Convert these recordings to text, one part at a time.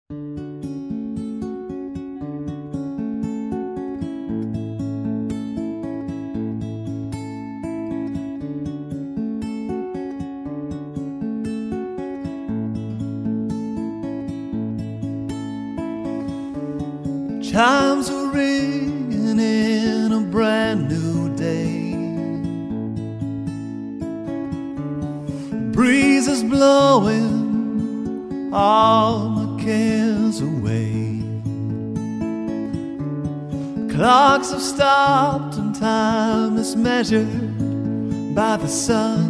Chimes are ringing in a brand new day. Breeze is blowing all my cares away. Clocks have stopped and time is measured by the sun,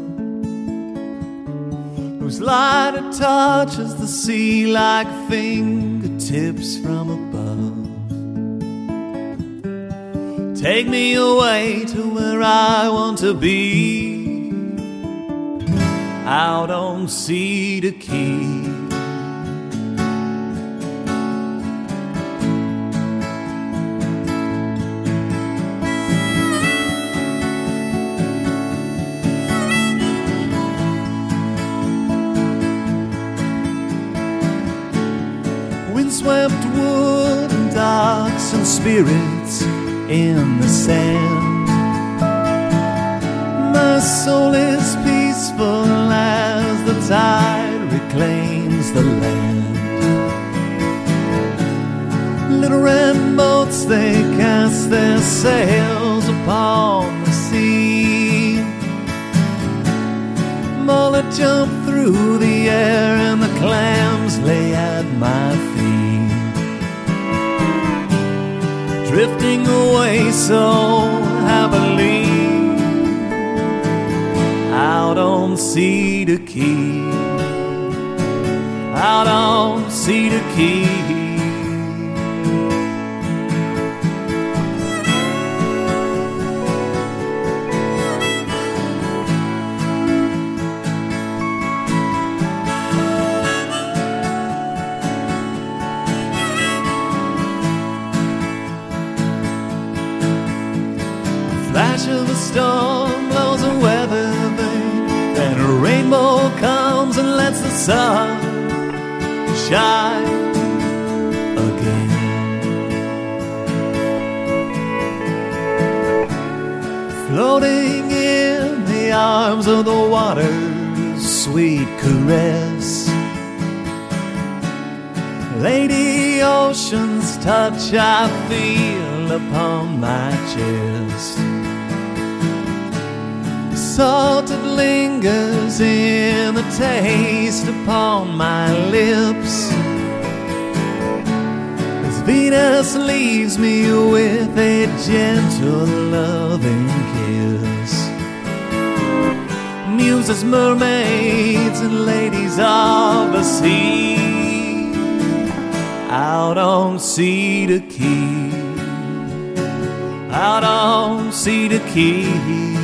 whose light it touches the sea like fingertips from above. Take me away to where I want to be, out on Cedar Key. Windswept wood and docks and spirits in the sand. My soul is peaceful as the tide reclaims the land. Little red boats, they cast their sails upon the sea. Mullet jump through the air and the clams lay at my feet. Drifting away so happily, out on Cedar Key, out on Cedar Key. Flash of a storm blows a weather vane, then a rainbow comes and lets the sun shine again. Floating in the arms of the water's sweet caress, Lady Ocean's touch I feel upon my chest. Salt it lingers in the taste upon my lips, as Venus leaves me with a gentle loving kiss. Muses, mermaids, and ladies of the sea, out on Cedar Key, out on Cedar Key.